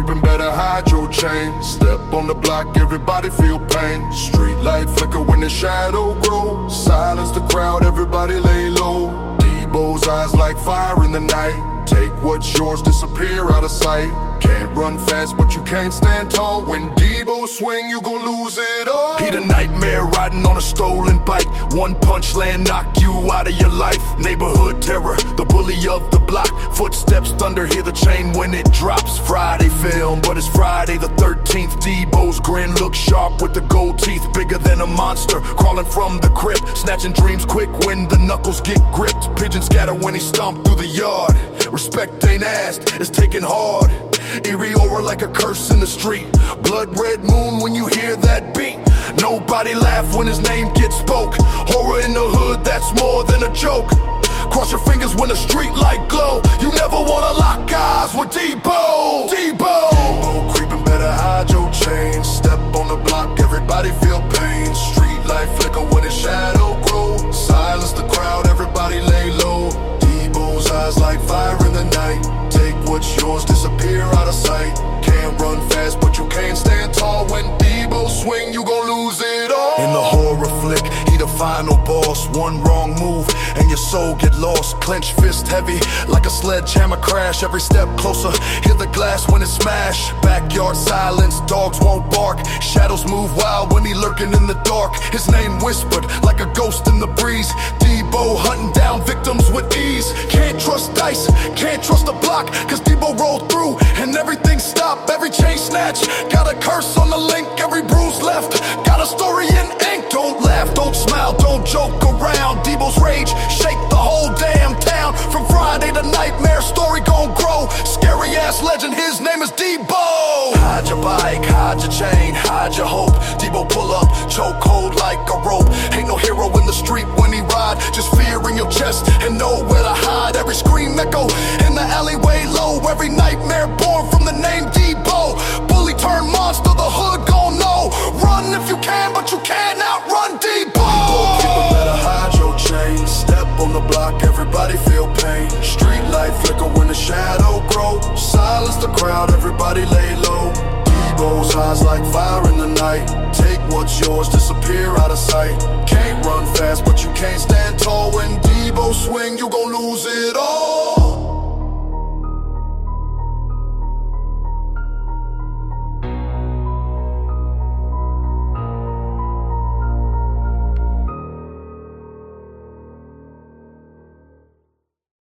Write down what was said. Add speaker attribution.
Speaker 1: creeping, better hide your chain. Step on the block, everybody feel pain. Street light flicker when the shadow grows. Silence the crowd, everybody lay low. Debo's eyes like fire in the night. Take what's yours, disappear out of sight. Can't run fast, but you can't stand tall. When Debo swing, you gon' lose it all. He the nightmare riding on a stolen bike. One punch land knock you out of your life. Neighborhood terror, the bully of the block. Footsteps thunder, hear the chain when it drops. Friday film, but it's Friday the 13th. Debo's grin looks sharp with the gold teeth. Bigger than a monster, crawling from the crypt. Snatching dreams quick when the knuckles get gripped. Pigeons scatter when he stomped through the yard. Respect ain't asked, it's taken hard. Eerie aura like a curse in the street. Blood red moon when you hear that beat. Nobody laugh when his name gets spoke. Horror in the hood, that's more than a joke. Cross your fingers when the street light glow. You never wanna lock eyes with Debo. Debo creeping, better hide your chain. Step on the block, everybody feel pain. Street light flicker when his shadow grows. Silence the crowd, everybody lay low. Debo's eyes like fire in the night. Take what's yours, disappear out of sight. Can't run fast, but you can't stand tall. When Debo swing, you gon' lose it all. In the horror flick, he the final boss. One wrong move, and your soul get lost. Clenched fist heavy, like a sledgehammer crash. Every step closer, hear the glass when it smash. Backyard silence, dogs won't bark. Shadows move wild when he lurking in the dark. His name whispered, like a ghost in the breeze. Debo hunting down victims with ease. Can't trust dice, can't trust the block, cause Debo rolled through and everything stopped. Every chain snatch, got a curse on the link. Every bruise left, got a story in ink. Don't laugh, don't smile, don't joke around. Debo's rage, shake the whole damn town. From Friday to nightmare, story gon' grow. Scary ass legend, his name is Debo. Hide your bike, hide your chain, hide your hope. Debo pull up, choke hold like a rope. Ain't no hero in the street when he ride. Just fear in your chest and nowhere to hide. Every scream echo in the alleyway low. Every nightmare born from the name Debo. Bully turned monster, the hood gon' know. Run if you can, but you can't outrun Debo. People better hide your chain. Step on the block, everybody feel pain. Street light flicker when the shadow grows. Silence the crowd, everybody lay low. Debo's eyes like fire in the night. Take what's yours, disappear out of sight. Can't run fast, but you can't stand tall. When Debo swing, you gon' lose it all.